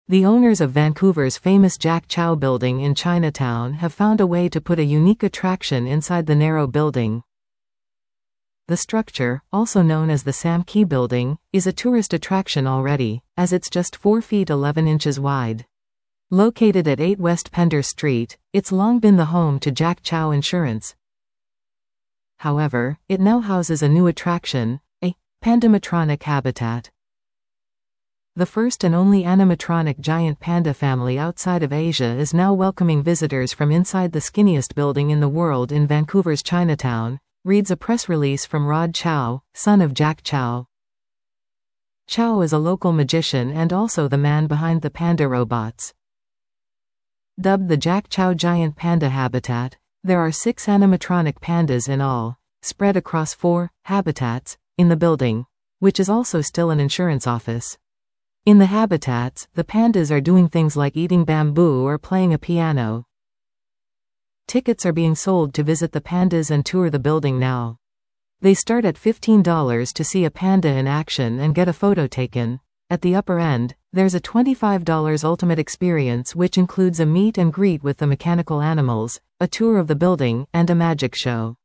The owners of Vancouver's famous Jack Chow building in Chinatown have found a way to put a unique attraction inside the narrow building. The structure, also known as the Sam Kee Building, is a tourist attraction already, as it's just 4 feet 11 inches wide. Located at 8 West Pender Street, it's long been the home to Jack Chow Insurance. However, it now houses a new attraction, a pandatronic habitat. The first and only animatronic giant panda family outside of Asia is now welcoming visitors from inside the skinniest building in the world in Vancouver's Chinatown, reads a press release from Rod Chow, son of Jack Chow. Chow is a local magician and also the man behind the panda robots. Dubbed the Jack Chow Giant Panda Habitat, there are 6 animatronic pandas in all, spread across 4 habitats in the building, which is also still an insurance office. In the habitats, the pandas are doing things like eating bamboo or playing a piano. Tickets are being sold to visit the pandas and tour the building now. They start at $15 to see a panda in action and get a photo taken. At the upper end, there's a $25 ultimate experience which includes a meet and greet with the mechanical animals, a tour of the building, and a magic show.